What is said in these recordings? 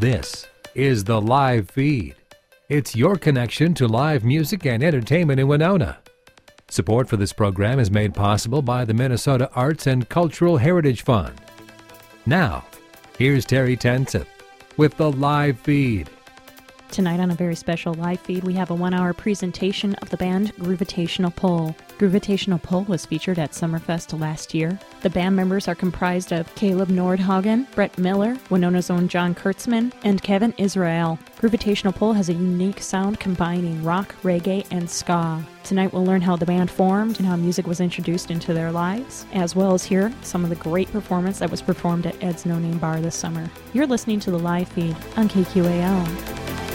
This is the Live Feed. It's your connection to live music and entertainment in Winona. Support for this program is made possible by the Minnesota Arts and Cultural Heritage Fund. Now, here's Terry Tenseth with the Live Feed. Tonight on a very special live feed, we have a 1-hour presentation of the band Groovitational Pull. Groovitational Pull was featured at Summerfest last year. The band members are comprised of Caleb Nordhagen, Brett Miller, Winona's own John Kurtzman, and Kevin Israel. Groovitational Pull has a unique sound combining rock, reggae, and ska. Tonight we'll learn how the band formed and how music was introduced into their lives, as well as hear some of the great performance that was performed at Ed's No Name Bar this summer. You're listening to the live feed on KQAL.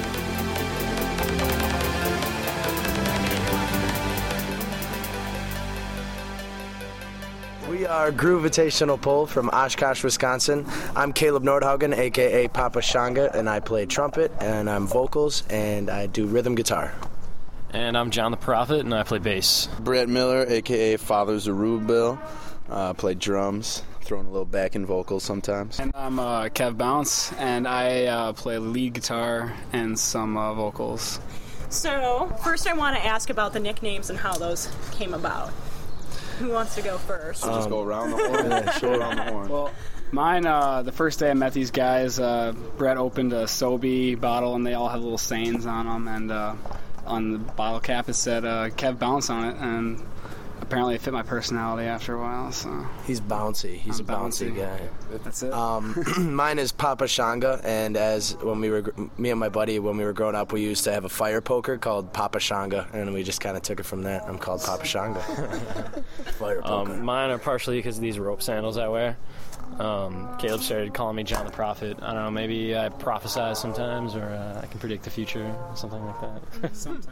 We are Groovitational Pull from Oshkosh, Wisconsin. I'm Caleb Nordhagen, a.k.a. Papa Shanga, and I play trumpet, and I'm vocals, and I do rhythm guitar. And I'm John the Prophet, and I play bass. Brett Miller, a.k.a. Father Zerubbabel, play drums, throwing a little backing vocals sometimes. And I'm Kev Bounce, and I play lead guitar and some vocals. So, first I want to ask about the nicknames and how those came about. Who wants to go first? Just go around the horn. Around the horn. Well, mine, the first day I met these guys, Brett opened a Sobe bottle, and they all had little sayings on them, and on the bottle cap it said Kev Bounce on it, and apparently it fit my personality after a while. So He's bouncy. He's I'm a bouncy guy. That's it. Mine is Papa Shanga, and me and my buddy, when we were growing up, we used to have a fire poker called Papa Shanga, and we just kind of took it from that. I'm called Papa Shanga. Fire poker. Mine are partially because of these rope sandals I wear. Caleb started calling me John the Prophet. I don't know, maybe I prophesize sometimes, or I can predict the future, something like that. Sometimes.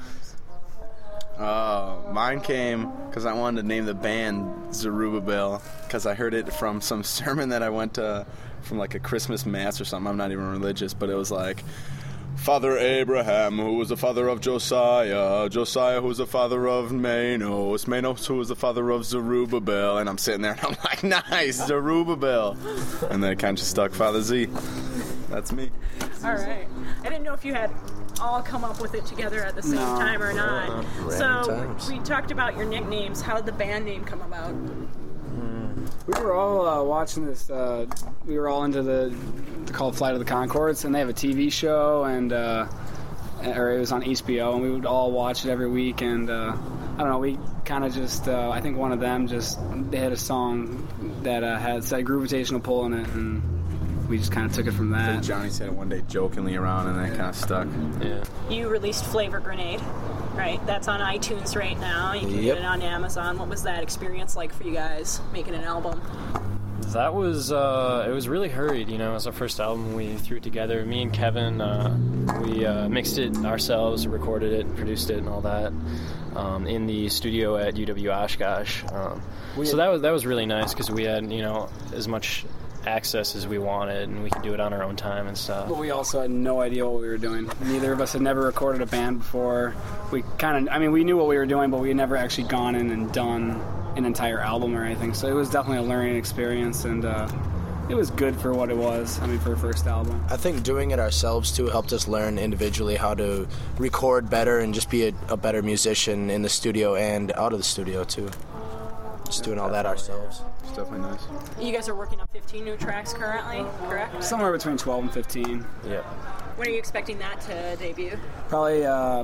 Mine came because I wanted to name the band Zerubbabel because I heard it from some sermon that I went to from like a Christmas mass or something. I'm not even religious, but it was like Father Abraham, who was the father of Josiah, Josiah, who was the father of Manos, Manos, who was the father of Zerubbabel, and I'm sitting there and I'm like, nice, Zerubbabel, and then it kind of just stuck, Father Z. That's me. All right. I didn't know if you had all come up with it together at the same time or not. So we talked about your nicknames. How did the band name come about? We were all watching this. We were all into the called Flight of the Conchords, and they have a TV show, and or it was on HBO, and we would all watch it every week. And I don't know, we kind of just I think one of them they had a song that had said Groovitational Pull in it, and we just kind of took it from that. Johnny said it one day jokingly around, and that kind of stuck. Yeah. You released Flavor Grenade, right? That's on iTunes right now. You can get it on Amazon. What was that experience like for you guys, making an album? That was, it was really hurried, you know. It was our first album. We threw it together. Me and Kevin, we mixed it ourselves, recorded it, produced it, and all that in the studio at UW Oshkosh. So that was really nice because we had, you know, as much access as we wanted, and we could do it on our own time and stuff. But we also had no idea what we were doing. Neither of us had never recorded a band before. We we knew what we were doing, but we had never actually gone in and done an entire album or anything. So it was definitely a learning experience, and it was good for what it was. For a first album. I think doing it ourselves, too, helped us learn individually how to record better and just be a better musician in the studio and out of the studio, too. Just doing all that ourselves. It's definitely nice. You guys are working on 15 new tracks currently, correct? Somewhere between 12 and 15. Yeah. When are you expecting that to debut? Probably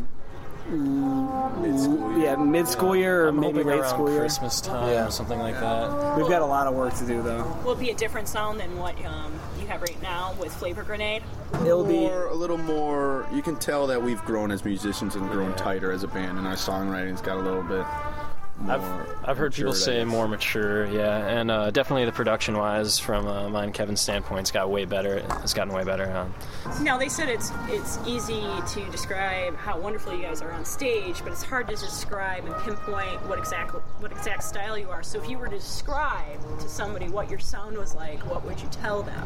mid-school year or maybe late school year. Christmas time or something like that. We've got a lot of work to do, though. Will it be a different sound than what you have right now with Flavor Grenade? It'll be a little more. You can tell that we've grown as musicians and grown tighter as a band, and our songwriting's got a little bit I've heard people say more mature, and definitely the production-wise, from mine and Kevin's standpoint, it's got way better. It's gotten way better. Now, they said it's easy to describe how wonderful you guys are on stage, but it's hard to describe and pinpoint what exact style you are. So if you were to describe to somebody what your sound was like, what would you tell them?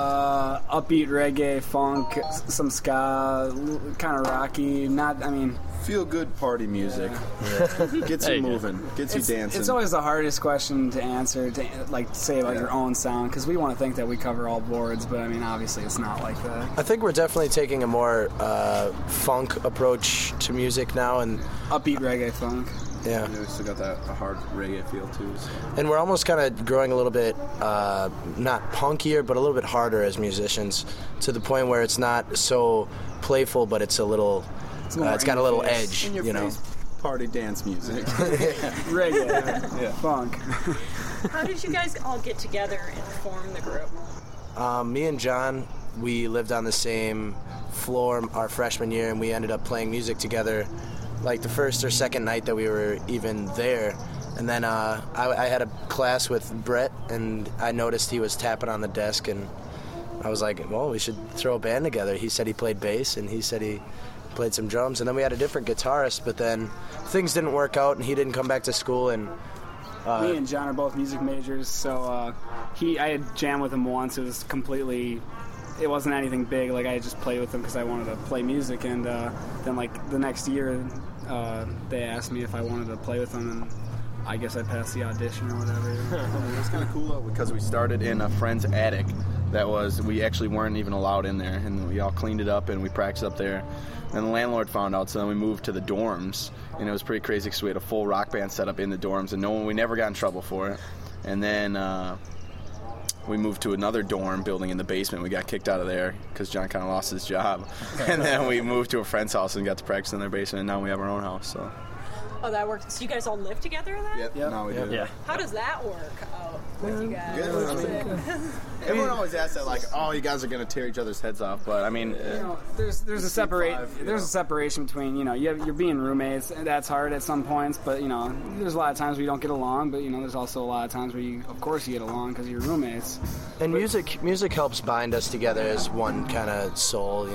Upbeat reggae, funk, some ska, kind of rocky. Feel good party music. Gets you moving. Gets you dancing. It's always the hardest question to answer, to say about your own sound, because we want to think that we cover all boards, but I mean, obviously it's not like that. I think we're definitely taking a more funk approach to music now, and upbeat reggae funk. Yeah. We still got that hard reggae feel too. So. And we're almost kind of growing a little bit, not punkier, but a little bit harder as musicians, to the point where it's not so playful, but it's a little, it's got a little edge, in your you know. face party dance music. Reggae, funk. How did you guys all get together and form the group? Me and John, we lived on the same floor our freshman year, and we ended up playing music together like the first or second night that we were even there. And then I had a class with Brett, and I noticed he was tapping on the desk, and I was like, well, we should throw a band together. He said he played bass, and he said he played some drums, and then we had a different guitarist, but then things didn't work out, and he didn't come back to school, and me and John are both music majors, so I had jammed with him once. It wasn't anything big. Like, I just played with him because I wanted to play music, and then like the next year they asked me if I wanted to play with them, and I guess I passed the audition or whatever. It was kind of cool though, because we started in a friend's attic we actually weren't even allowed in there, and we all cleaned it up and we practiced up there. And the landlord found out, so then we moved to the dorms, and it was pretty crazy because we had a full rock band set up in the dorms, and we never got in trouble for it. And then we moved to another dorm building in the basement. We got kicked out of there because John kind of lost his job. And then we moved to a friend's house and got to practice in their basement, and now we have our own house. So. Oh, that worked. So you guys all live together then? Yep. Now we do. Yeah. How does that work out with you guys? Good. Everyone always asks that, like, oh, you guys are going to tear each other's heads off. But, I mean... there's a separation between, you're being roommates, and that's hard at some points, but, there's a lot of times where you don't get along, but, there's also a lot of times where you get along because you're roommates. And music helps bind us together as one kind of soul,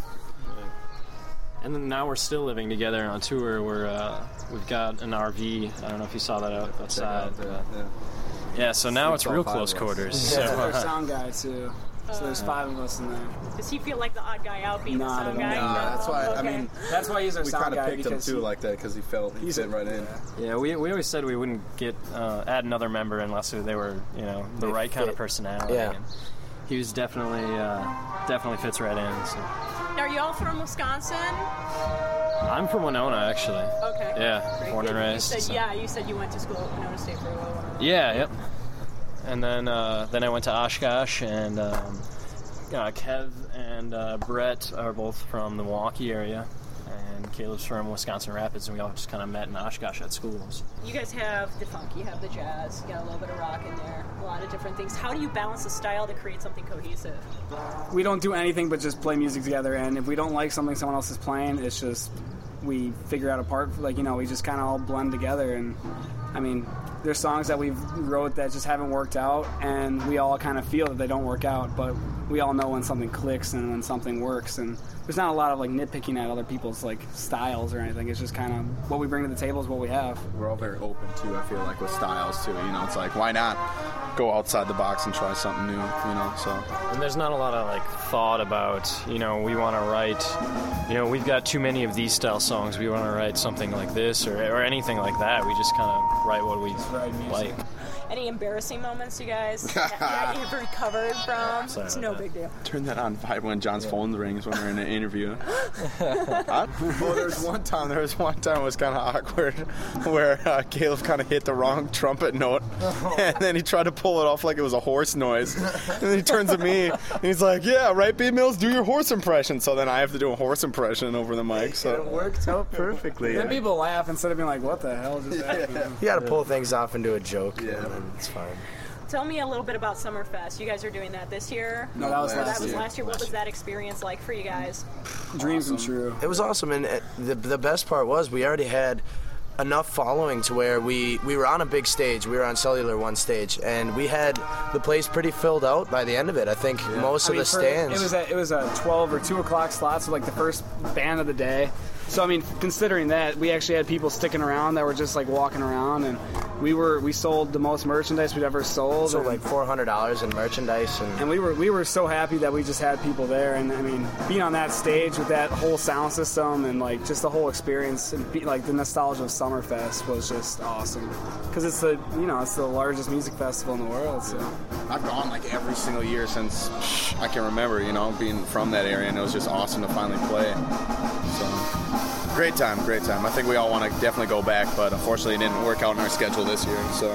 And then now we're still living together on tour. We've got an RV. I don't know if you saw that outside. Yeah, so now it's real close quarters. Yeah, there's our sound guy too. So there's 5 of us in there. Does he feel like the odd guy out being the sound guy? No, that's why. Okay. I mean, that's why he's our we sound kind guy. of picked him too like that because he fit right in. Yeah, we always said we wouldn't add another member unless they were the right kind of personality. Yeah. And he was definitely fits right in. So. Now, are you all from Wisconsin? I'm from Winona, actually. Okay. Yeah, born and raised. You said you went to school at Winona State for a while. Yeah, yep. And then I went to Oshkosh, and Kev and Brett are both from the Milwaukee area, and Caleb's from Wisconsin Rapids, and we all just kind of met in Oshkosh at schools. You guys have the funk, you have the jazz, you got a little bit of rock in there, a lot of different things. How do you balance the style to create something cohesive? We don't do anything but just play music together, and if we don't like something someone else is playing, it's just we figure out a part, we just kind of all blend together. And I mean, there's songs that we've wrote that just haven't worked out, and we all kind of feel that they don't work out, but we all know when something clicks and when something works, and there's not a lot of nitpicking at other people's styles or anything. It's just kind of what we bring to the table is what we have. We're all very open too, I feel like, with styles too. It's like, why not go outside the box and try something new, so. And there's not a lot of thought about, we want to write, we've got too many of these style songs, we want to write something like this or anything like that. We just kind of write what we like. Any embarrassing moments you guys you've recovered from? It's no big deal. Turn that on vibe when John's phone rings when we're in an interview. There was one time it was kind of awkward where Caleb kind of hit the wrong trumpet note, and then he tried to pull it off like it was a horse noise. And then he turns to me and he's like, "Yeah, right, B Mills, do your horse impression." So then I have to do a horse impression over the mic. So it worked out perfectly. Then people laugh instead of being like, "What the hell just happened?" You got to pull things off and do a joke. Yeah. It's fine. Tell me a little bit about Summerfest. You guys are doing that this year? No, that was last year. What was that experience like for you guys? Dreams come true. It was awesome, and the best part was we already had enough following to where we were on a big stage. We were on Cellular One stage, and we had the place pretty filled out by the end of it. I think most of the stands. It was a 12 or 2 o'clock slot, so the first band of the day. So I mean, considering that, we actually had people sticking around that were just like walking around, and we sold the most merchandise we'd ever sold. So like $400 in merchandise, and we were so happy that we just had people there. And I mean, being on that stage with that whole sound system and like just the whole experience and like the nostalgia of Summerfest was just awesome, because it's the largest music festival in the world. So I've gone like every single year since I can remember, being from that area, and it was just awesome to finally play. So great time. I think we all want to definitely go back, but unfortunately it didn't work out in our schedule this year. So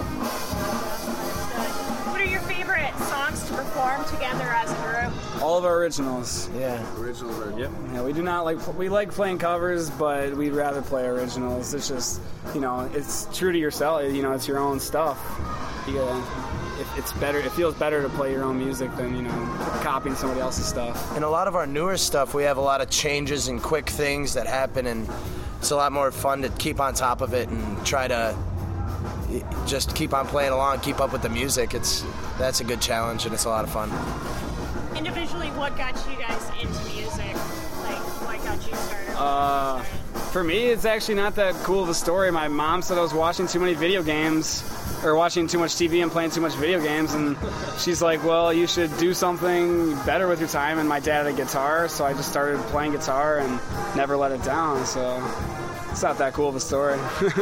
what are your favorite songs to perform together as a group? all of our originals. Yeah. originals are Yeah, we do not we like playing covers, but we'd rather play originals. It's just, it's true to yourself. It's your own stuff. It's better. It feels better to play your own music than copying somebody else's stuff. And a lot of our newer stuff, we have a lot of changes and quick things that happen, and it's a lot more fun to keep on top of it and try to just keep on playing along, keep up with the music. That's a good challenge, and it's a lot of fun. Individually, what got you guys into music? Like, what got you started? For me, it's actually not that cool of a story. My mom said I was watching too many video games, or watching too much TV and playing too much video games, and she's like, well, you should do something better with your time. And my dad had a guitar, so I just started playing guitar and never let it down. So it's not that cool of a story.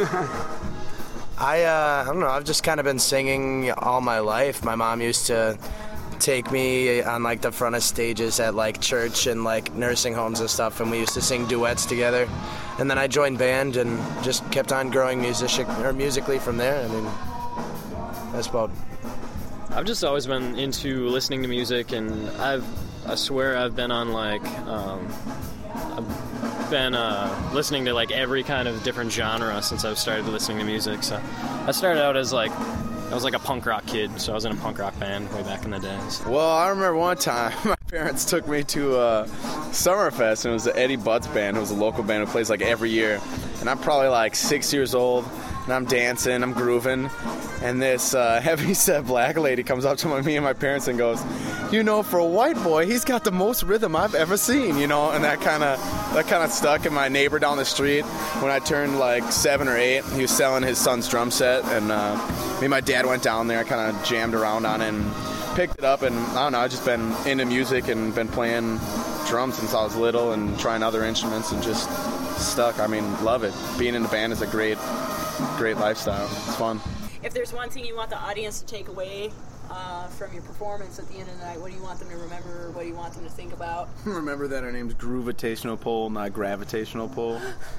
I don't know, I've just kind of been singing all my life. My mom used to take me on like the front of stages at like church and like nursing homes and stuff, and we used to sing duets together. And then I joined band and just kept on growing musically from there. I mean, that's about. I've just always been into listening to music, and I swear I've been on like I've been listening to like every kind of different genre since I've started listening to music. So I started out as I was like a punk rock kid, so I was in a punk rock band way back in the day. So. Well, I remember one time my parents took me to Summerfest, and it was the Eddie Butts band. It was a local band who plays like every year, and I'm probably like 6 years old, and I'm dancing, I'm grooving, and this heavy-set black lady comes up to me and my parents and goes, for a white boy, he's got the most rhythm I've ever seen, and that kind of stuck. And my neighbor down the street, when I turned like 7 or 8, he was selling his son's drum set, and me and my dad went down there, kind of jammed around on it and picked it up, and I don't know, I've just been into music and been playing drums since I was little and trying other instruments and just stuck. I mean, love it. Being in the band is a great lifestyle. It's fun. If there's one thing you want the audience to take away from your performance at the end of the night, what do you want them to remember? What do you want them to think about? Remember that our name's Groovitational Pole, not Gravitational Pole.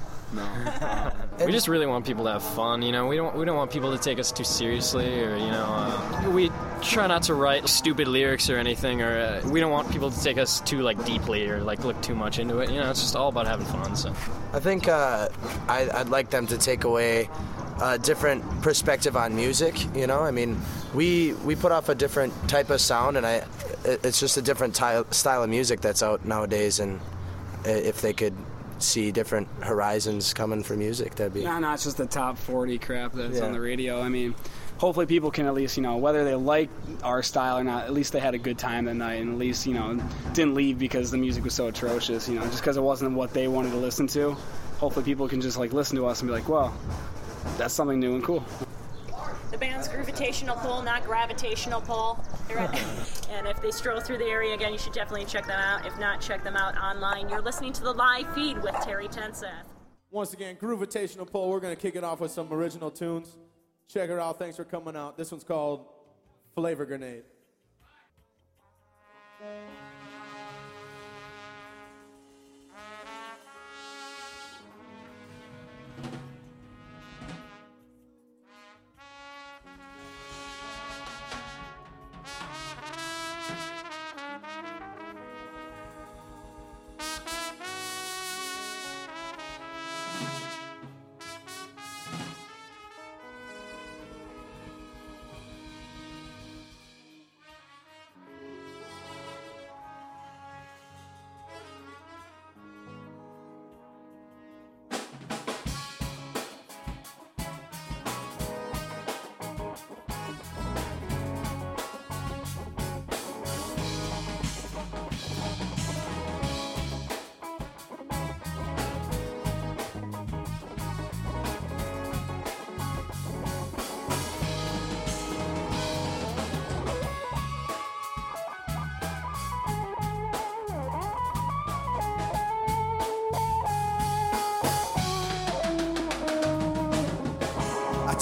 No. We just really want people to have fun, We don't want people to take us too seriously, or we try not to write stupid lyrics or anything, or we don't want people to take us too like deeply or like look too much into it. It's just all about having fun. So I think I'd like them to take away a different perspective on music. I mean, we put off a different type of sound, and it's just a different style of music that's out nowadays. And if they could see different horizons coming for music, that'd be. No, it's just the top 40 crap that's on the radio. I mean, hopefully people can at least, whether they like our style or not, at least they had a good time that night, and at least, didn't leave because the music was so atrocious, just because it wasn't what they wanted to listen to. Hopefully people can just like listen to us and be like, well, that's something new and cool. The band's Groovitational Pole, not Gravitational Pole. And if they stroll through the area again, you should definitely check them out. If not, check them out online. You're listening to the live feed with Terry Tenseth. Once again, Groovitational Pole. We're going to kick it off with some original tunes. Check her out. Thanks for coming out. This one's called Flavor Grenade.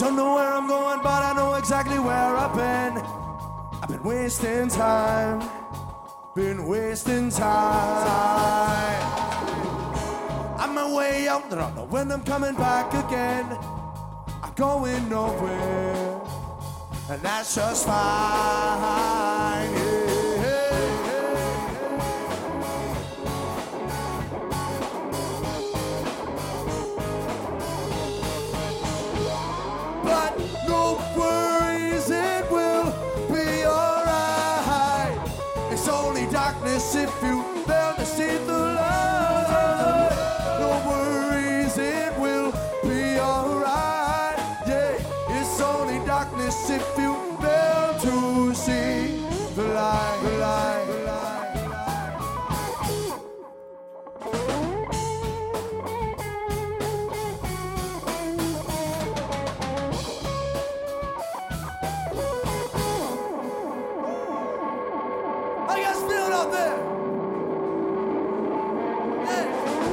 Don't know where I'm going, but I know exactly where I've been. I've been wasting time. Been wasting time. On my way out, I don't know when I'm coming back again. I'm going nowhere, and that's just fine. Yeah. But no worries, it will be alright. It's only darkness if you fail to see the light. No worries, it will be alright. Yeah, it's only darkness if you fail to see the light, the light, the light. How you guys feeling out there? Yeah.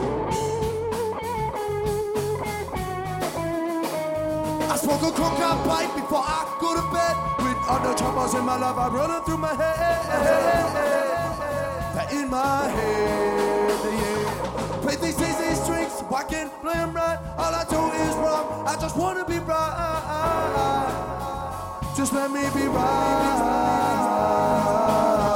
I smoke a coconut pipe before I go to bed. With other troubles in my life, I'm running through my head. That in my head, yeah. Play these easy strings, so I can play them right. All I do is wrong, I just wanna be right. Just let me be right.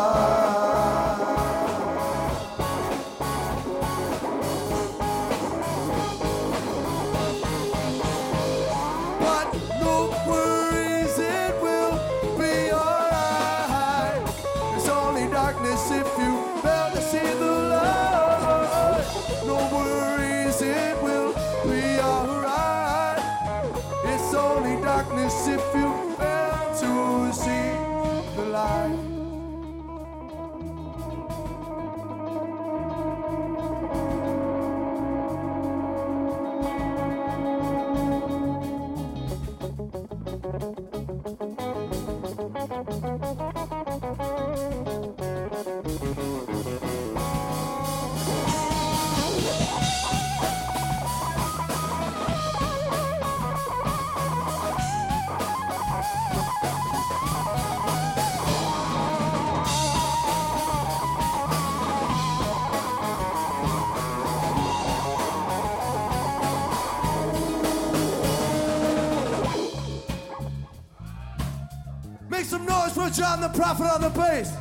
But no worries, it will be alright. It's only darkness if you fail to see the light. No worries, it will be alright. It's only darkness if you fail to see the light. Make some noise for John the Prophet on the bass.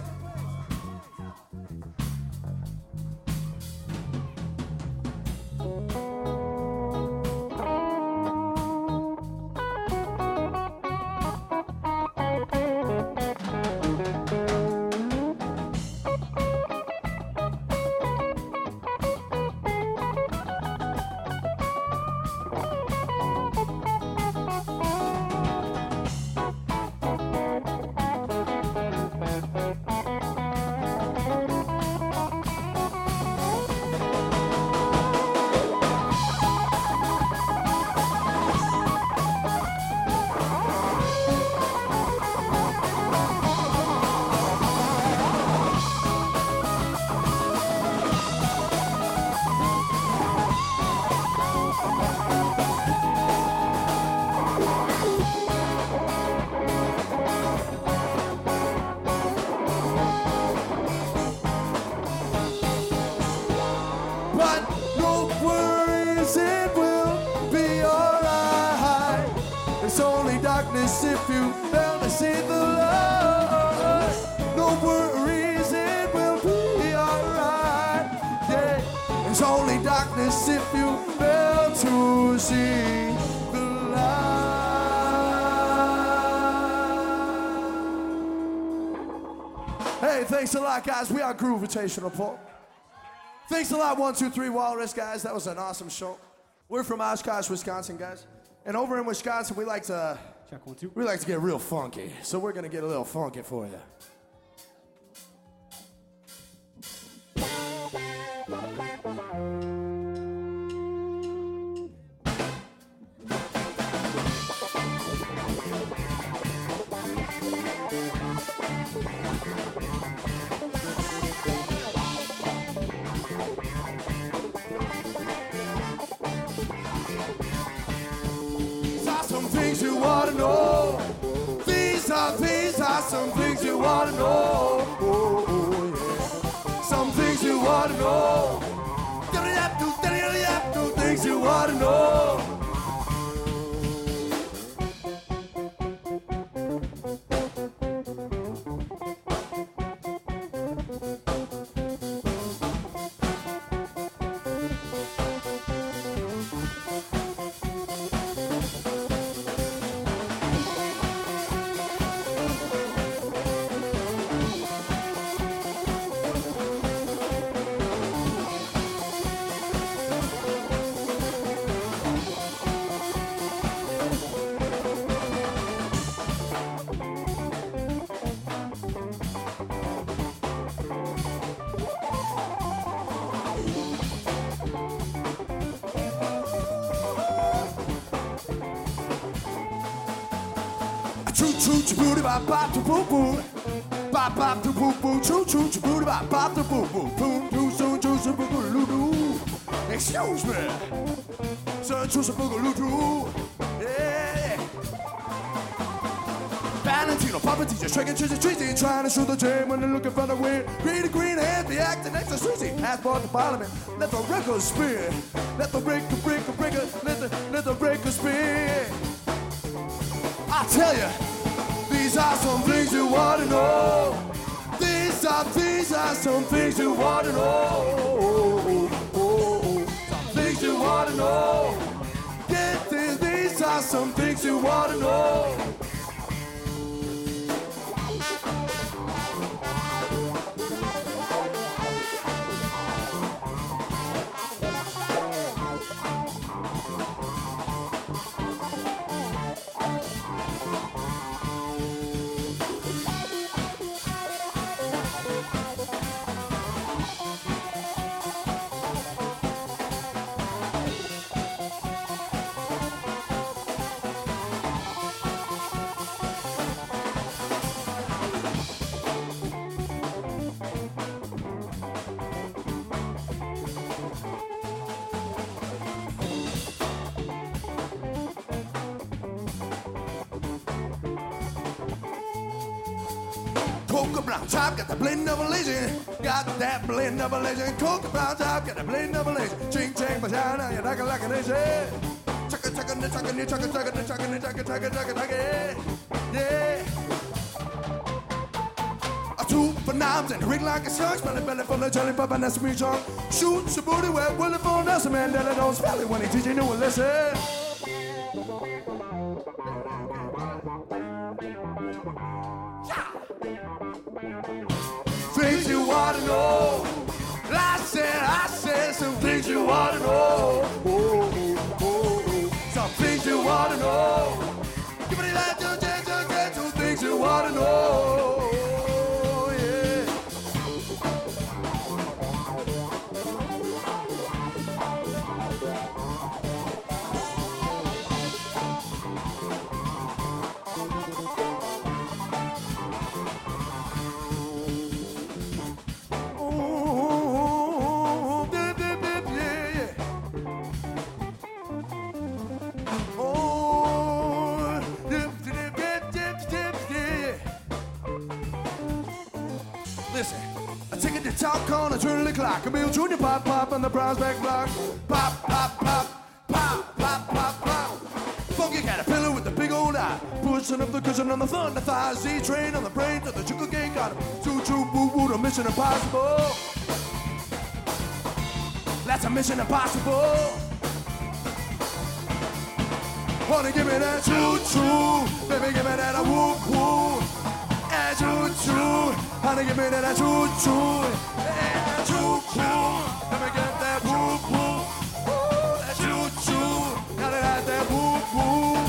But no worries, it will be alright. It's only darkness if you fail to see the light. No worries, it will be alright. Yeah, it's only darkness if you fail to see the light. Hey, thanks a lot, guys. We are Groovitational Pole. Thanks a lot, 123 Walrus, guys. That was an awesome show. We're from Oshkosh, Wisconsin, guys. And over in Wisconsin, we like to check 1 2. We like to get real funky. So we're gonna get a little funky for you. Saw some things you some things you wanna know. Oh, oh, yeah. Some things you wanna know. Things you wanna know. Choo choo choo booty bop bop to boo boo. Bop bop to boo boo. Choo choo choo booty bop bop to boo boo. Boom choo choo choo choo boo boo loo doo. Excuse me. So choo choo boo boo loo doo. Yeah. Valentino, Papa teacher, shaking trees, trees, trying to shoot the jam when they're looking for the wind. Green hands, be acting extra sweetie. Passport to Parliament, let the record spin. Let the breaker, let the breaker spin. I tell you, these are some things you wanna know. These are some things you wanna know. Some things you wanna know. Get this, these are some things you wanna know. Coca brown top, got the blend of a legend. Got that blend of a legend. Coca brown top, got the blend of a legend. Ching chang vagina, you're knocking like an legend. Chugga chugga chugga chugga chugga chugga chugga chugga chugga chugga. Yeah. A two for knobs and a ring like a shark. Smelling belly full of jelly, Papa that's me chunk. Shoot your booty where Willie for Nelson Mandela don't spell it when he teach you new and listen. Things you wanna know. I said some things you wanna know. Some things you wanna know. Give me that, some things you wanna know. Yeah. Listen, I take it to top corner, turn the clock. I build Junior pop pop on the Prospect block. Pop, pop, pop, pop, pop, pop, pop. Funky caterpillar with the big old eye. Pushing up the cushion on the thunder thigh. Z-train on the brain to the chicken gang. Got him. Choo-choo, woo-woo, the Mission Impossible. That's a Mission Impossible. Wanna give me that choo-choo. Baby, give me that a whoop-whoop. Yeah, choo-choo. Honey, give me that choo-choo. Yeah, choo-choo. Let me get that whoop-whoop. Ooh, that choo-choo. Gotta have that whoop-whoop.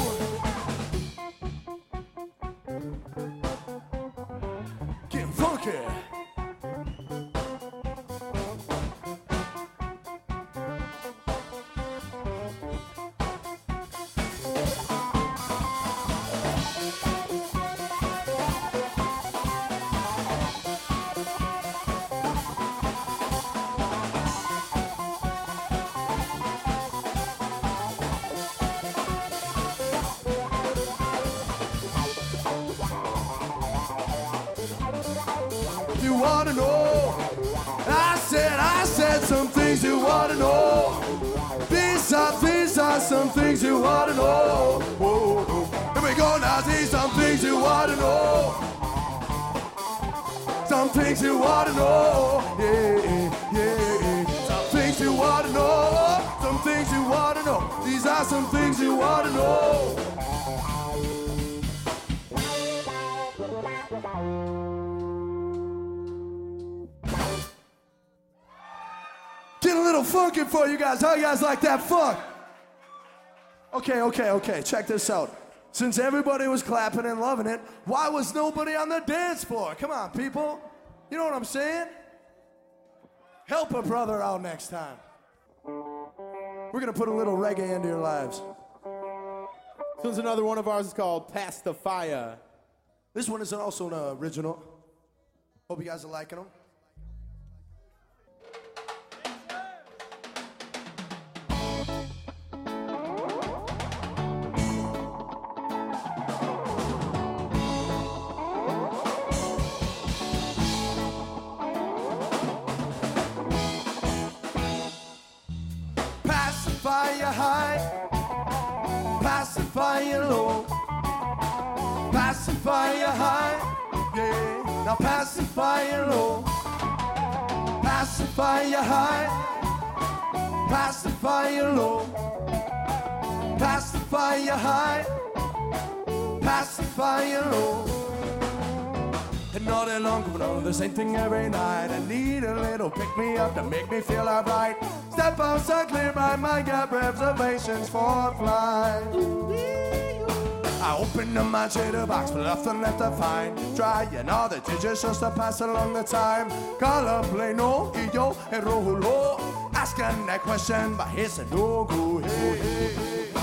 Getting funky. you wanna know. I said some things you wanna know. These are some things you wanna know. Whoa. Here we go now, these some things you wanna know. Some things you wanna know. Yeah. Some things you wanna know. Some things you wanna know. These are some things you wanna know. Get a little funky for you guys. How you guys like that funk? Okay. Check this out. Since everybody was clapping and loving it, why was nobody on the dance floor? Come on, people. You know what I'm saying? Help a brother out next time. We're gonna put a little reggae into your lives. This one's another one of ours. It's called Pass the Fire. This one is also an original. Hope you guys are liking them. Fire high, pacify low, pacify high, yeah. Now pacify low, pacify high, pacify low, pacify high, pacify low. And all day long, going on the same thing every night. I need a little pick me up to make me feel alright. Step outside, clear my mind, got reservations for flight. I open up my shader box, but nothing left to find. Trying all the digits just to pass along the time. Color pleno, yo, and rojo. Asking that question, but here's a no-go. Hey.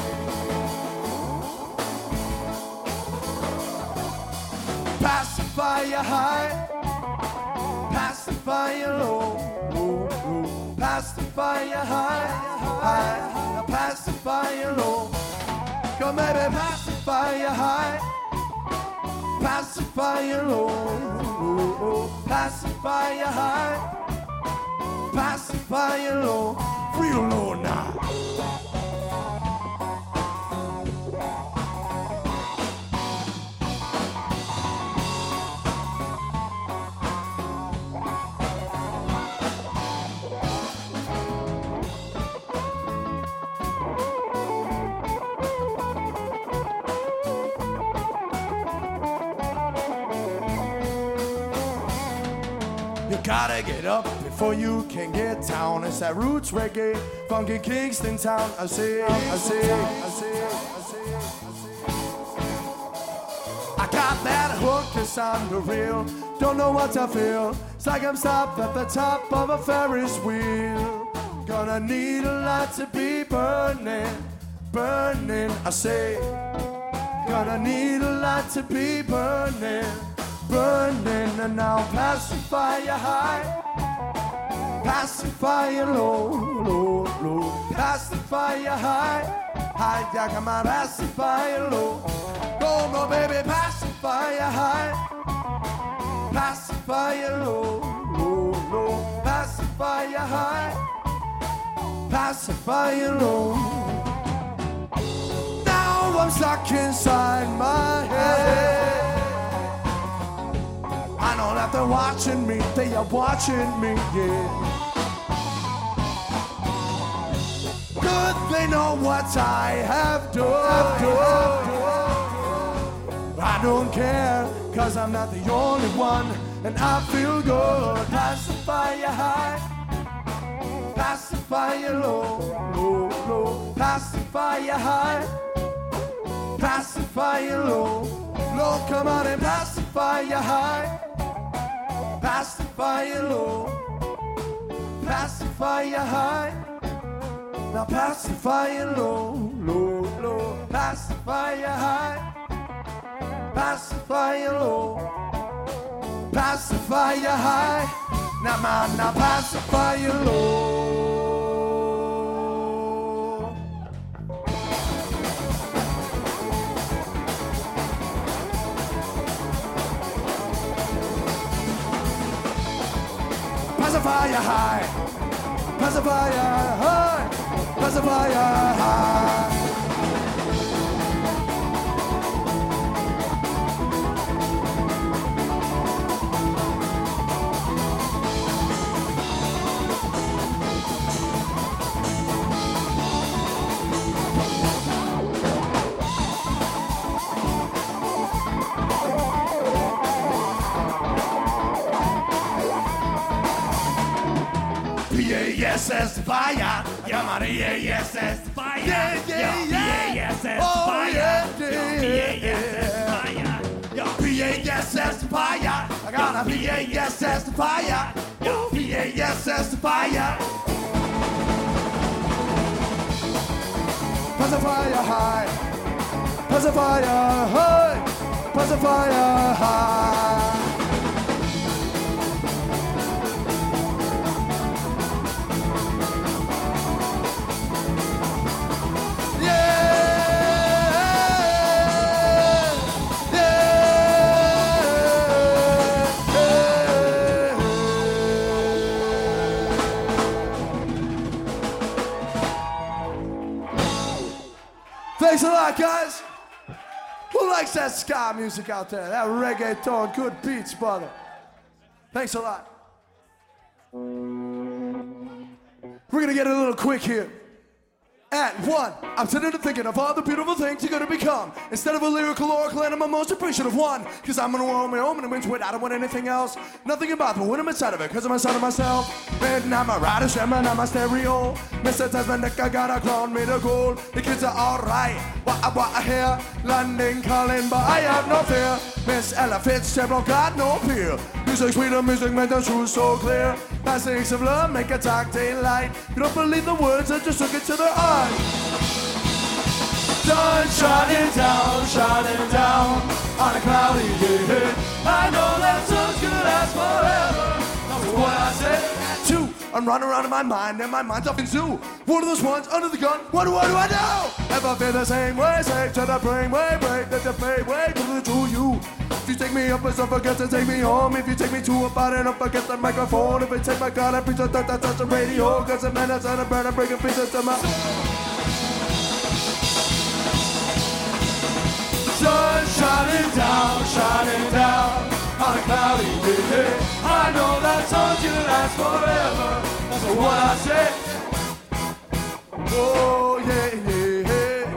Pacify high, pacify low, pacify high, pacify low. Come baby, pacify high, pacify low, pacify high, pacify low, real low now. Gotta get up before you can get down. It's that roots reggae, funky Kingston town. I say. I got that hook, 'cause I'm the real. Don't know what I feel. It's like I'm stopped at the top of a Ferris wheel. Gonna need a lot to be burning. I say. Gonna need a lot to be burning. And now pacify high, pacify low, pacify high, come on, pacify low. Go, baby, pacify high, pacify low, pacify high, pacify low. Now I'm stuck inside my head. I know that they're watching me, they are watching me, yeah. Good, they know what I have done. I don't care, 'cause I'm not the only one, and I feel good. Pacify high, pacify low, pacify high, pacify low. Low, come on and pacify high. Pacify low, pacify high. Now pacify low, pacify high. Pacify low, pacify high. Now pacify low. Pacify your high. Pacify your high. Pacify your high. P-A-S-S fire. Yeah, man, P-A-S-S fire. Yeah, P-A-S-S fire. P-A-S-S fire. Yo, P-A-S-S fire. I got a P-A-S-S fire. Yo, P-A-S-S fire. Pacify your high. Pacify your high. Pacify your high. Thanks a lot, guys. Who likes that ska music out there? That reggaeton, good beats, brother. Thanks a lot. We're gonna get a little quick here. At one, I'm sitting and thinking of all the beautiful things you're gonna become. Instead of a lyrical oracle, and I'm a most appreciative one. Cause I'm gonna roll my own and into it. I don't want anything else. Nothing about me when I'm inside of it. Cause I'm inside of myself. And I'm a rider, shaman, I'm a stereo. Mr. Tasman, I got a crown made of gold. The kids are alright. What I hear? London calling, but I have no fear. Miss Ella Fitzgerald got no peer. Music sweeter, music made the truth so clear. Passings of love make a dark daylight. You don't believe the words, I just look into their eyes. Sun shining down on a cloudy day. I know that sun's gonna last forever. That's what I say. Two, I'm running around in my mind and my mind's up in zoo. One of those ones under the gun. What do I do? Ever feel the same way? Say to the brain way, break that the fade way to you. If you take me up, don't forget to take me home. If you take me to a body, don't forget the microphone. If you take my gun, I preach that touch the radio. Cause the man that's on a burner, breaking pieces to my sun shining down on a cloudy day. I know that sun's gonna last forever. That's what I say. Oh yeah, yeah,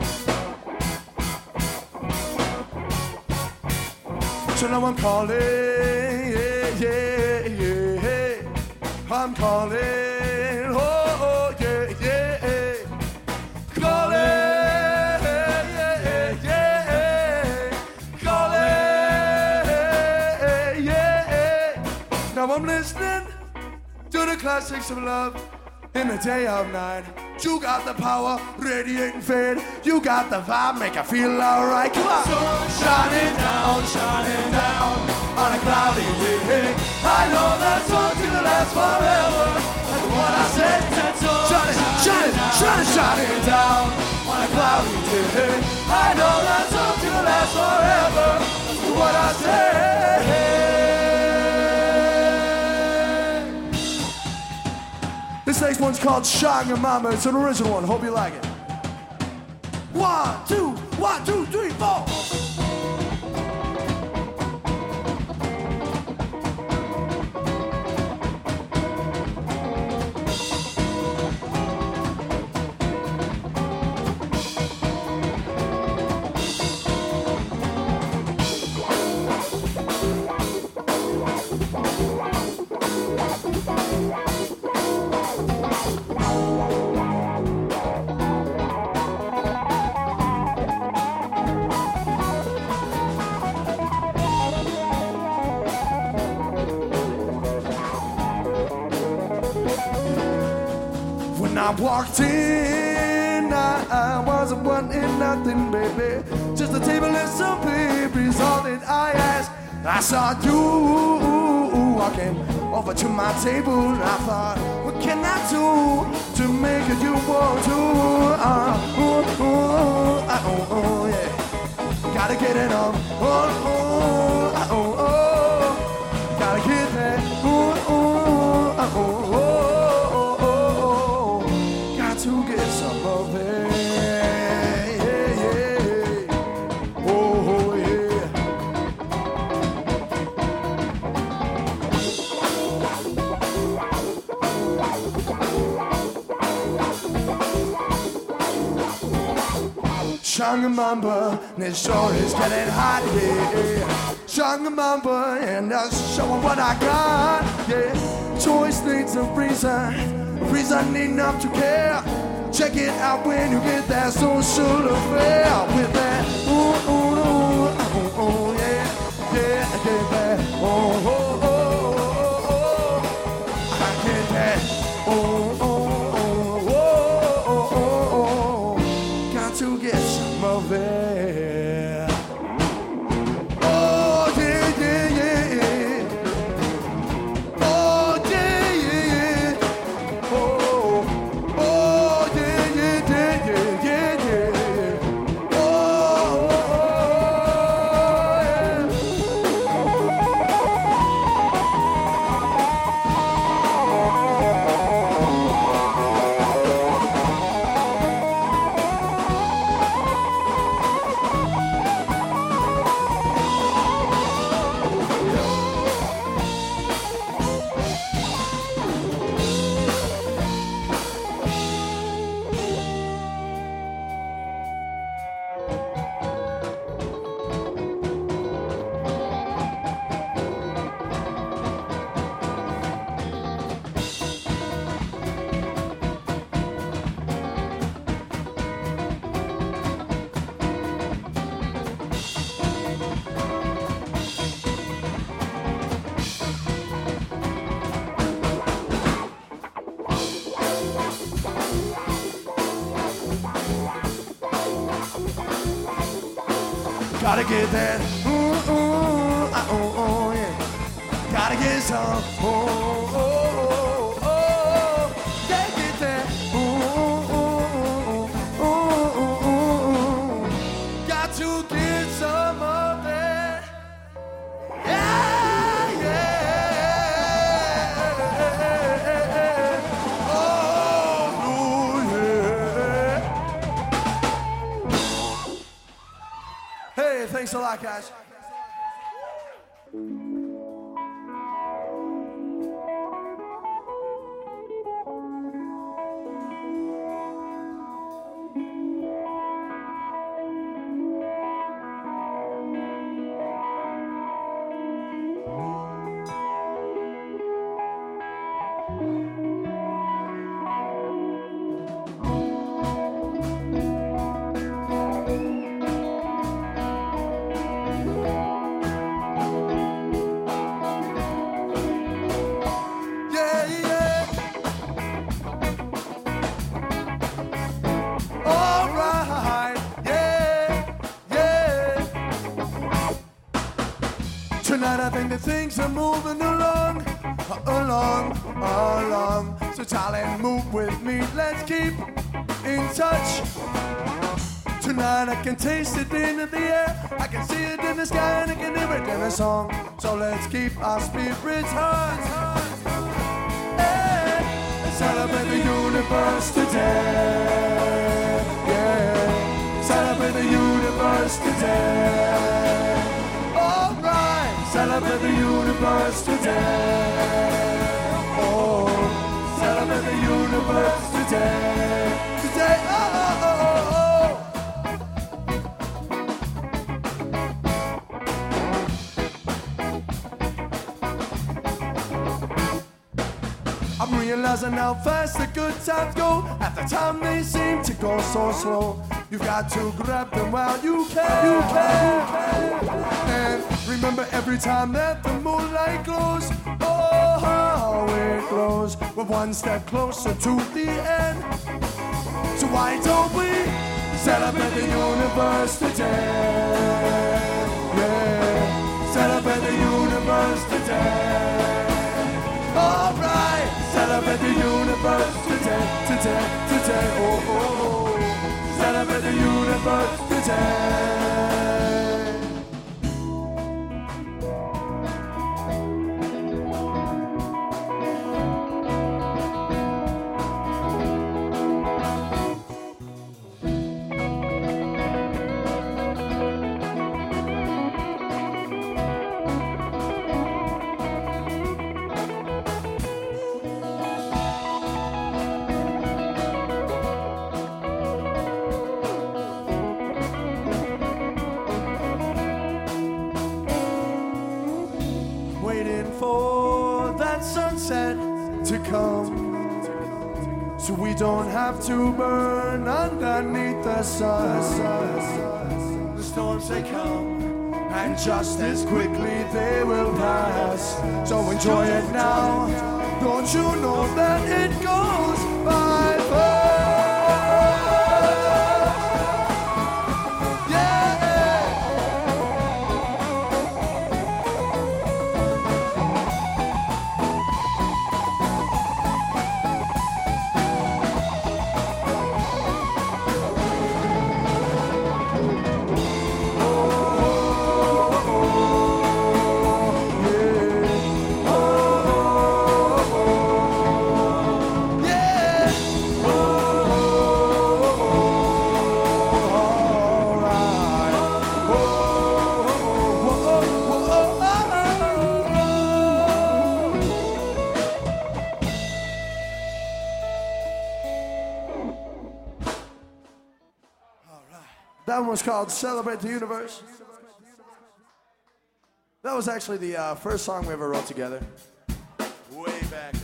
yeah. So now I'm calling, yeah, yeah, yeah. I'm calling, oh yeah, yeah. Calling. Now I'm listening to the classics of love in the day of night. You got the power, radiating fade. You got the vibe, make I feel alright. Come on. Sun shining down on a cloudy day. I know that sun's gonna last forever. That's what I said. Shining down on a cloudy day. I know that sun's gonna last forever. That's what I said. This next one's called Shanga Mama. It's an original one. Hope you like it. 1, 2, 3, 4. I walked in, I wasn't wanting nothing, baby. Just a table and some babies, all that I asked. I saw you walking over to my table, and I thought, what can I do to make it you want to? Yeah. Gotta get it on, gotta get that, Shangamamba, this sure is getting hot, yeah. Shangamamba, and I'll show 'em what I got, yeah. Choice needs a reason enough to care. Check it out when you get that social affair with that, ooh, ooh, ooh, oh, oh, yeah, yeah, I get that, oh, oh, oh, oh, oh, I get that, oh, oh, oh, oh, oh, oh, got to get some of it. Oh, yeah, yeah, yeah. Oh, yeah, yeah, yeah. Oh, oh, yeah, yeah, yeah, yeah, yeah, yeah. Oh, yeah. Gotta get that, ooh, ooh, ah, oh, oh, yeah. Gotta get some, oh, oh, oh, oh. Gotta get that, ooh, ooh, ooh, ooh, ooh, ooh. Got to get some of that, yeah, yeah. Oh, yeah. Hey, thanks a lot, guys. Yeah, yeah. All right, yeah, yeah. Tonight I think that things are moving along. So darling, move with me. Let's keep in touch. Tonight I can taste it in the air. I can see it in the sky and I can hear it in a song. So let's keep our spirits high. Celebrate the universe today. Yeah. Celebrate the universe today. All right. Celebrate the universe today. Oh. Celebrate the universe today. Today. Oh, oh, oh, oh. I'm realizing how fast the good times go. At the time they seem to go so slow. You got to grab them while you can. You can. And remember every time that the moonlight glows. Oh, how it glows. We're one step closer to the end. So why don't we celebrate the universe today? Yeah. Celebrate the universe today. All right. Celebrate the universe today, oh, oh, oh. Celebrate the universe today. said to come. So we don't have to burn underneath the sun. The storms they come, and just as quickly they will pass. So enjoy it now. Don't you know that it goes by fast? That one was called Celebrate the Universe. That was actually the first song we ever wrote together. Way back.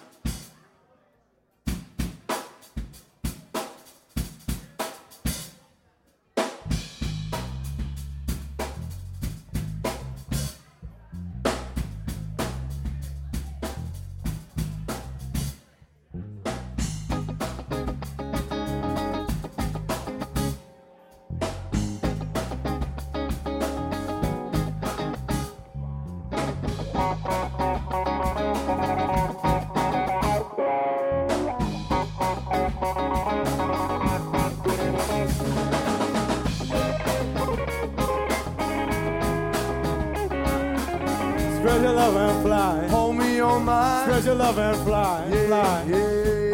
Spread your love and fly. Hold me on my. Spread your love and fly. Yeah, Fly. yeah.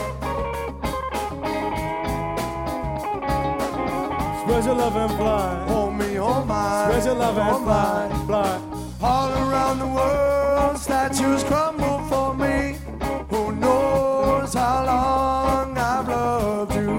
Spread your love and fly. Hold me on my. Spread your love and fly. Fly. All around the world, statues crumble for me. Who knows how long I've loved you?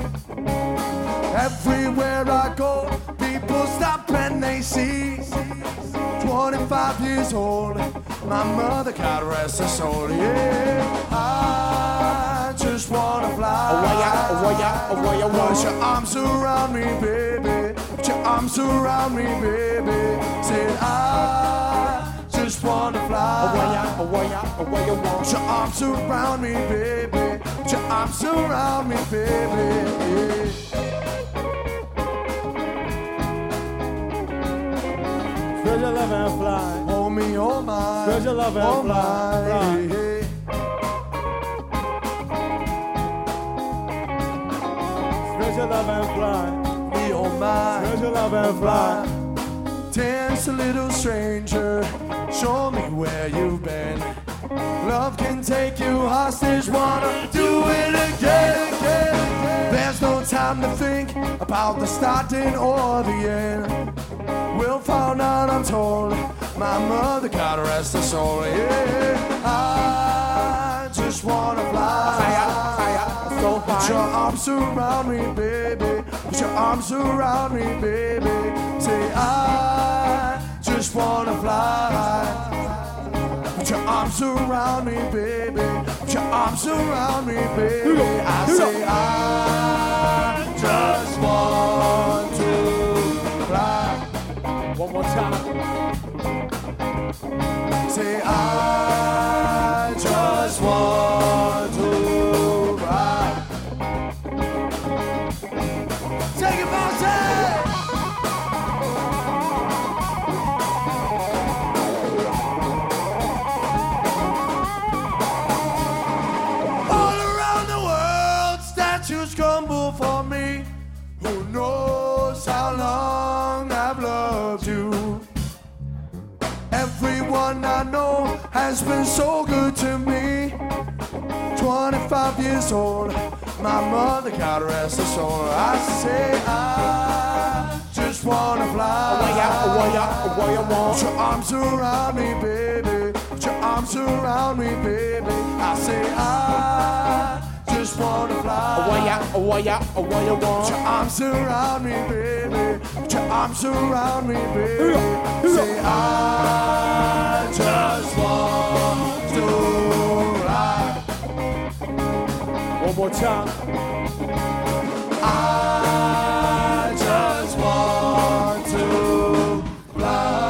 Everywhere I go, people stop and they see. 25 years old, my mother, God rest her soul. Yeah, I just wanna fly. Put your arms around me, baby. Put your arms around me, baby. Said I just wanna fly. Put your arms around me, baby. Put your arms around me, baby. Yeah. Spread your love and fly. Hold me on my. Spread your love and on fly. my. Fly. Yeah. Spread your love and fly. Me on my. Spread your love and fly. Dance a little stranger, show me where you've been. Love can take you hostage, wanna do it again. There's no time to think about the starting or the end. We'll find out, I'm told. My mother, God rest her soul. Yeah, I just wanna fly. So put your arms around me, baby. Put your arms around me, baby. Say I just wanna fly. Put your arms around me, baby. Put your arms around me, baby. I say I just want to fly. One more time. Say I just want to fly. Take it, bossy! All around the world, statues crumble for me. Who knows how long I've loved you? Everyone I know has been so good to me. 25 years old, my mother, God rest her soul. I say I just wanna fly. Put your arms around me, baby. Put your arms around me, baby. I say I just wanna fly. Put your arms around me, baby. Put your arms around me, baby. Say I just want to one more time. I just want to fly.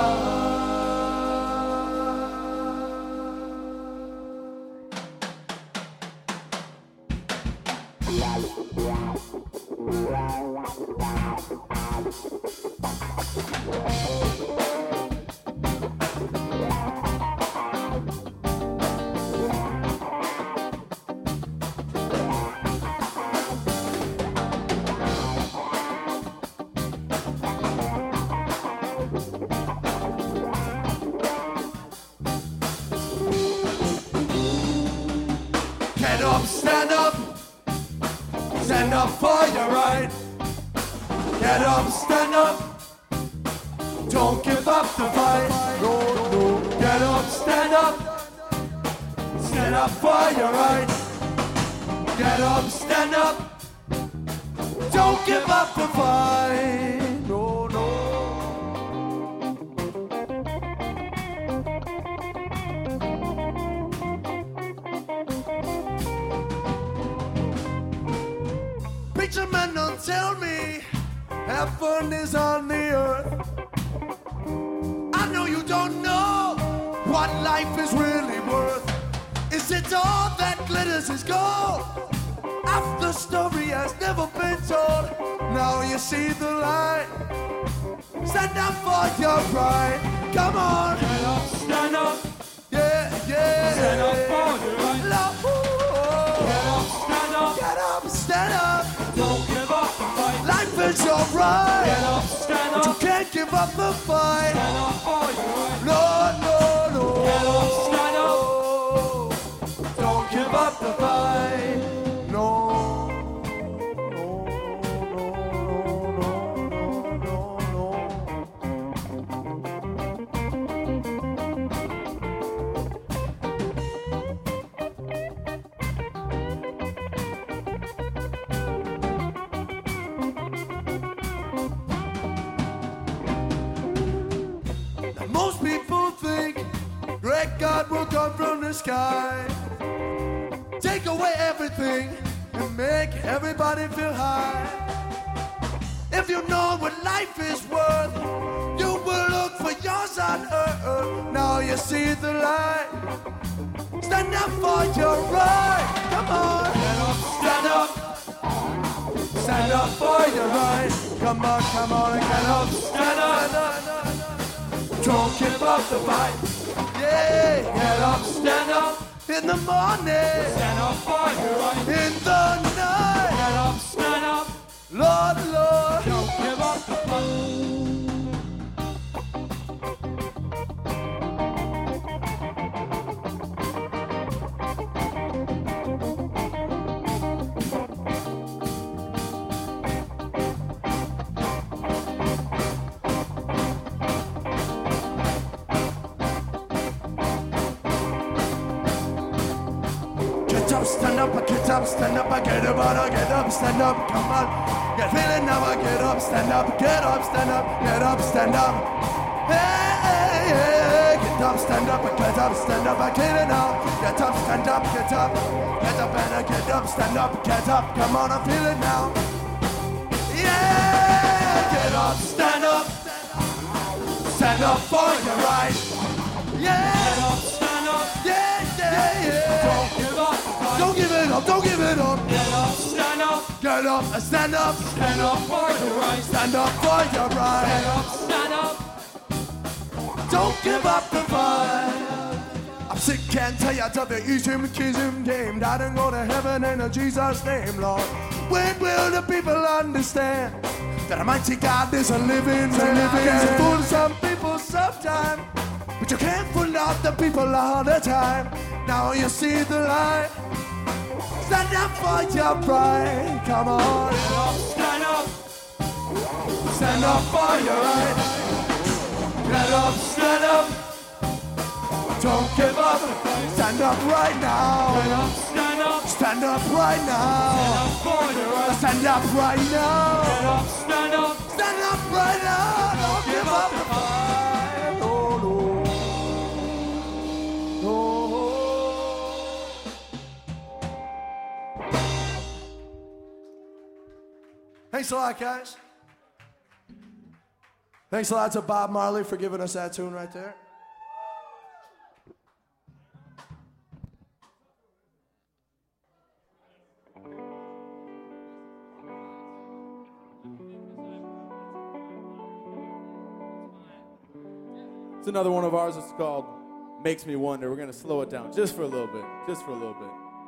Get up, stand up. Stand up for your right. Get up, stand up. Don't give up the fight. No, no. Get up, stand up. Stand up for your right. Get up, stand up. Don't give up the fight. No, no. Preacher man, don't tell me heaven is on the earth. I know you don't know what life is really worth. Is it all that glitters is gold? After story has never been told. Now you see the light. Stand up for your right. Come on. Get up, stand up. Yeah, yeah. Stand up for your right. Get up, stand up. Get up, stand up. Don't give up the fight. Life is your right. Get up, stand up. But you can't give up the fight. Stand up for your right. No, no, no. Get up, stand up. Don't give up the fight. No. Most people think great God will come from the sky, take away everything and make everybody feel high. If you know what life is worth, you will look for yours on earth. Now you see the light. Stand up for your right. Come on. Get up, stand up. Stand up for your right. Come on, come on, get up, stand up. Don't give up the fight. Yeah, get up, stand up. In the morning, stand up for your right. In the night, get up, stand up. Lord, Lord, don't give up the fight. Stand up, get up, stand up, get up, get up, stand up, come on. Get feeling now, get up, stand up, get up, stand up, get up, stand up. Hey, hey, hey, get up, stand up, get up, stand up, get it now. Get up, stand up, get up, get up, and get up, stand up, get up, come on, I feel it now. Yeah, get up, stand up for your right. Yeah, get up, stand up, yeah, yeah, yeah. Don't give up. Don't give it up, don't give it up. Get up, stand up. Get up, stand up. Stand up for your right. Stand up for your right. Get up, stand up. Don't give up the fight. I'm sick and tired of the ism game. I don't go to heaven in Jesus' name, Lord. When will the people understand that a mighty God is a living man? You can fool some people sometime, but you can't fool out the people all the time. Now you see the light. Stand up for your pride. Come on. Get up, stand up. Stand up for your right. Get up, stand up. Don't give up. Stand up right now. Get up, stand up. Stand up right now. Stand up for your right. Stand up right now. Get up, stand up. Stand up right now. Don't give up the fight. No, no. No. Thanks a lot, guys. Thanks a lot to Bob Marley for giving us that tune right there. It's another one of ours. It's called Makes Me Wonder. We're going to slow it down just for a little bit. Just for a little bit.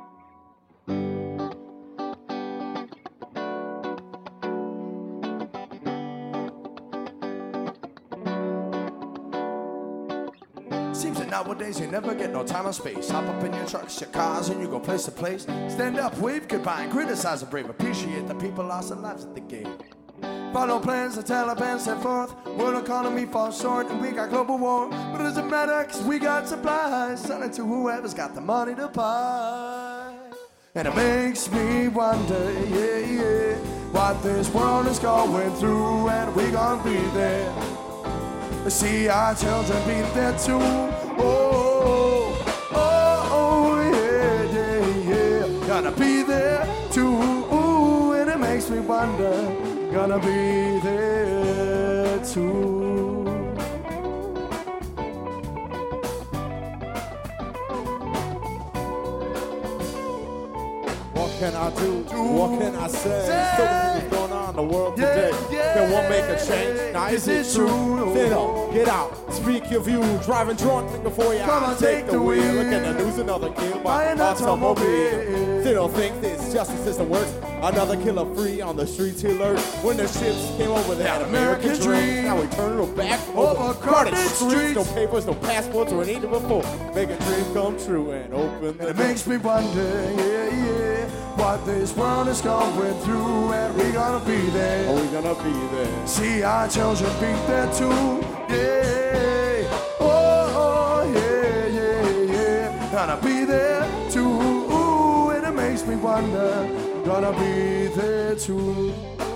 Seems that nowadays you never get no time or space. Hop up in your trucks, your cars, and you go place to place. Stand up, wave goodbye, and criticize the brave. Appreciate the people lost their lives at the game. Follow plans the Taliban set forth. World economy falls short, and we got global war. But it doesn't matter, cause we got supplies. Sell it to whoever's got the money to buy. And it makes me wonder, yeah, yeah, what this world is going through, and we gonna be there. See our children be there too. Oh, oh, oh, yeah, yeah, yeah. Gonna be there too. Ooh, and it makes me wonder. Gonna be there too. What can I do? What can I say? So many things going on in the world today. Can one make a change? Now is it true? Then get out, speak your view. Driving drunk, think before you take the wheel. Look at the news, another kill by an automobile. Still think this justice system works. Another killer free on the streets he lurked. When the ships came over, they had American dreams. Now we turn it back over crowded streets. No papers, no passports, or anything before. Make a dream come true and open the It makes me wonder, yeah, yeah, what this world is going through, and we gonna be there. Are we gonna be there? See our children be there too, yeah. Oh, oh, yeah, yeah, yeah. Gonna be there too, ooh, and it makes me wonder. Gonna be there too.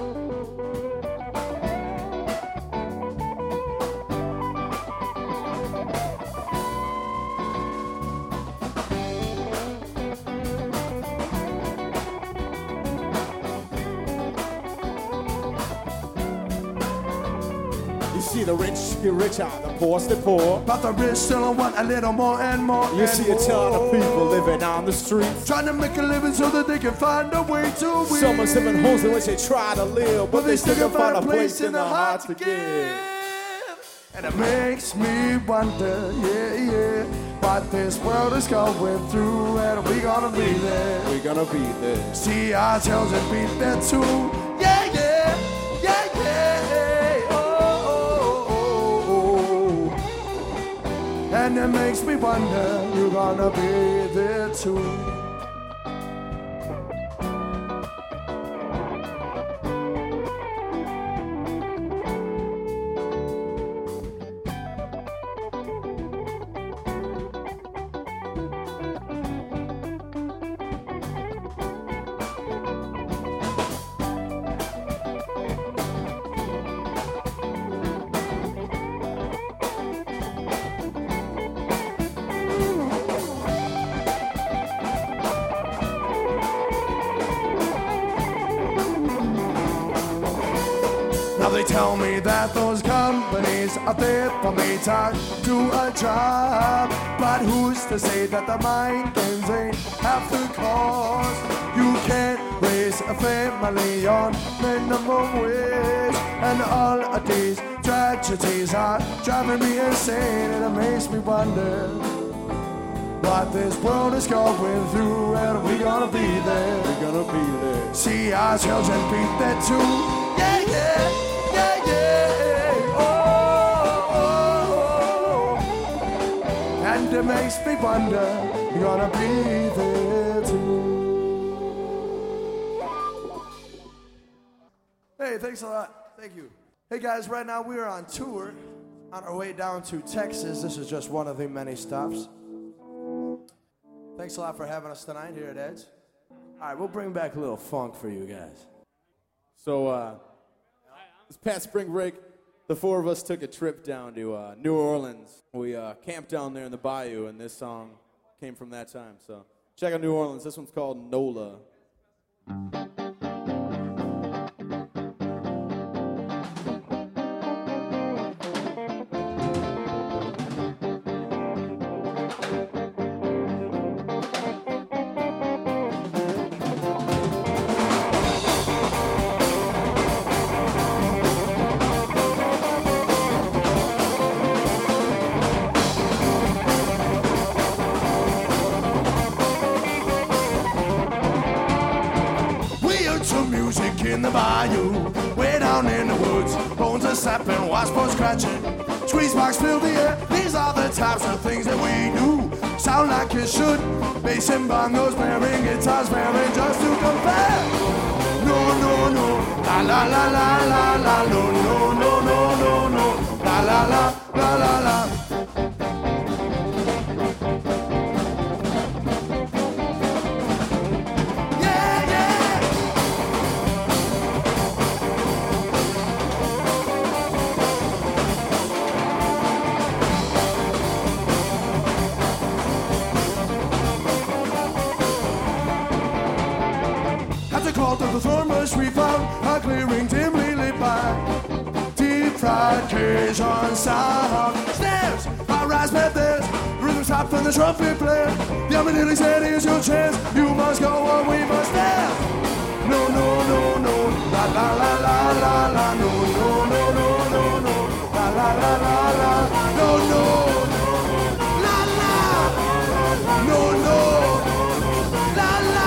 You see the rich get richer, the poor stay poor. But the rich still want a little more and more. You see a ton of people living on the streets, trying to make a living so that they can find a way to win. Some are living in homes in which they try to live, but they still can find a place in the heart to give. And it makes me wonder, yeah, yeah, what this world is going through, and we gonna be there. We gonna be there. See our children be there too, yeah, yeah, yeah, yeah. Oh, oh, oh, oh. And it makes me wonder, you're gonna be there too. They tell me that those companies are there for me to do a job, but who's to say that the mind games ain't half the cost? You can't raise a family on minimum wage, and all of these tragedies are driving me insane, and it makes me wonder what this world is going through, and we gonna be there. We're gonna be there. See our children be there too, yeah, yeah. And it makes me wonder, you're gonna be there too. Hey, thanks a lot. Thank you. Hey guys, right now we are on tour on our way down to Texas. This is just one of the many stops. Thanks a lot for having us tonight here at Ed's. All right, we'll bring back a little funk for you guys. So, this past spring break, the four of us took a trip down to New Orleans. We camped down there in the bayou, and this song came from that time. So check out New Orleans. This one's called NOLA. in the bayou. Way down in the woods, bones are sapping, washboard scratching. Squeeze box fill the air, these are the types of things that we do. Sound like it should, bass and bongos blaring, guitars blaring just to compare. No, no, no, la la la la la la, no, no, no, no, no, no, la la la la la la. Through the thornbush we found a clearing dimly lit by deep fried Cajun sound. Snares, our rise met theirs, rhythm stopped and the trumpet played. The army nearly said, here's your chance, you must go or we must dance. No, no, no, no, la la la la la la, no, no, no, no, no, no, la la la la la, no, no, la la, no, no, la la.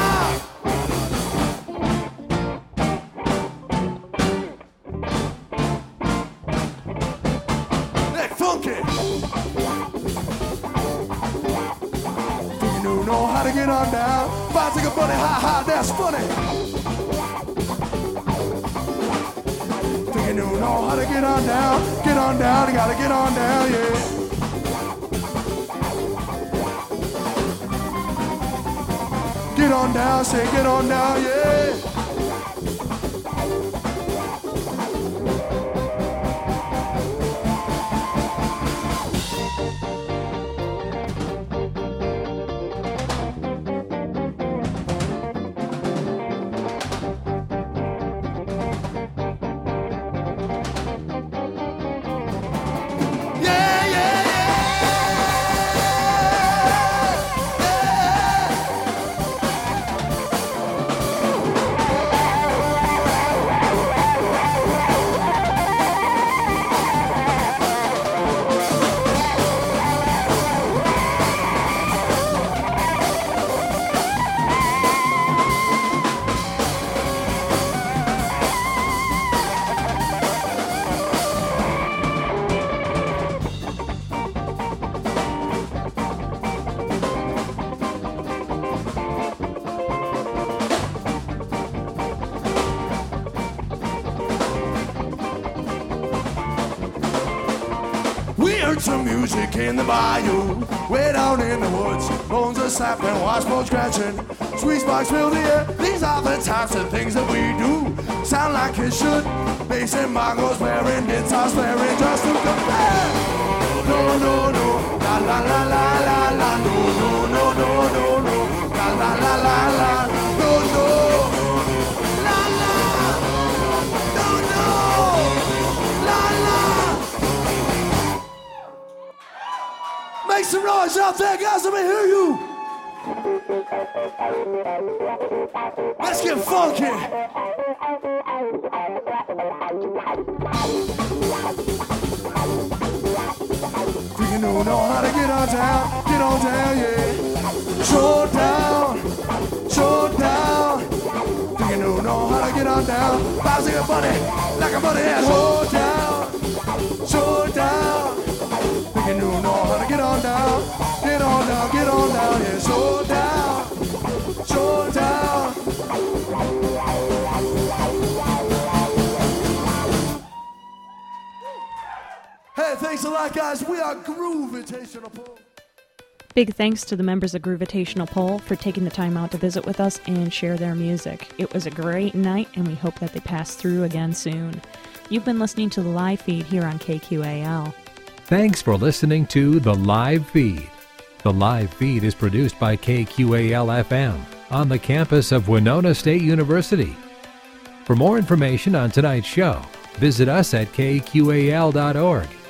Know how to get on down. Bounce like a bunny, ha ha, that's funny. Think you know how to get on down, you gotta get on down, yeah. Get on down, say get on down, yeah. Some music in the bayou, way down in the woods, bones are sapping, washboard scratching, squeeze box fill the air. These are the types of things that we do. Sound like it should, bass and bongos blaring, guitars blaring just to compare. No, no, no, la la la la la la, no, no, no, no, no, no, la la la la la, no, no, la la, no, no, la la. Make some noise out there, guys, let me hear you. Let's get funky. Do you know how to get on down, yeah. Show down. Do you know how to get on down? Bounce like a bunny head. Show down. You know how to get on down, yeah, show down. Hey, thanks a lot, guys. We are Groovitational Pole. Big thanks to the members of Groovitational Pole for taking the time out to visit with us and share their music. It was a great night, and we hope that they pass through again soon. You've been listening to the live feed here on KQAL. Thanks for listening to The Live Feed. The Live Feed is produced by KQAL-FM on the campus of Winona State University. For more information on tonight's show, visit us at kqal.org.